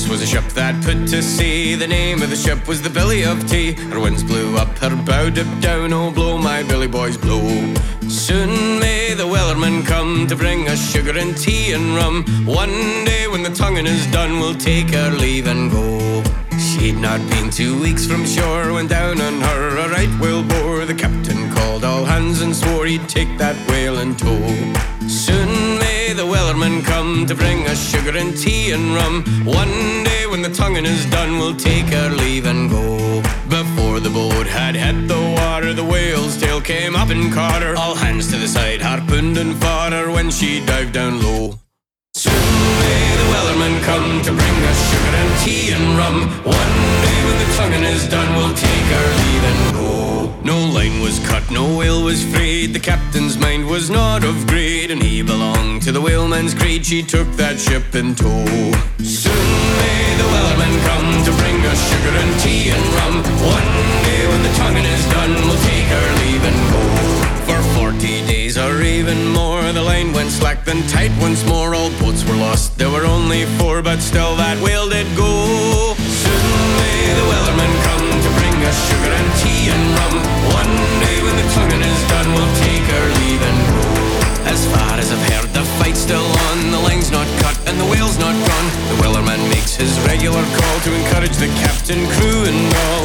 This was a ship that put to sea. The name of the ship was the Billy of Tea. Her winds blew up, her bow dipped down. Oh, blow, my Billy boys, blow. Soon may the wellerman come to bring us sugar and tea and rum. One day when the tonguing is done, we'll take our leave and go. She'd not been 2 weeks from shore when down on her a right whale bore. The captain called all hands and swore he'd take that whale in tow. Soon may the wellerman come to bring us sugar and tea and rum. One day when the tonguing is done, we'll take our leave and go. Before the boat had hit the water, the whale's tail came up and caught her. All hands to the side, harpooned and fought her when she dived down low. Soon may the wellerman come to bring us sugar and tea and rum. One day when the tonguing is done, we'll take our leave and go. No line was cut, no whale was frayed. The captain's mind was not of grade, and he belonged to the whaleman's creed. She took that ship in tow. Soon may the wellerman come to bring us sugar and tea and rum. One day when the tonguing is done, we'll take our leave and go. For 40 days or even more, the line went slack then tight once more. All boats were lost, there were only 4, but still that whale did go. Soon may the wellerman come to bring us sugar and tea and rum. One day when the tonguing is done, we'll take our leave and go. As far as I've heard, the fight's still on. The line's not cut and the whale's not gone. The wellerman makes his regular call to encourage the captain, crew and all.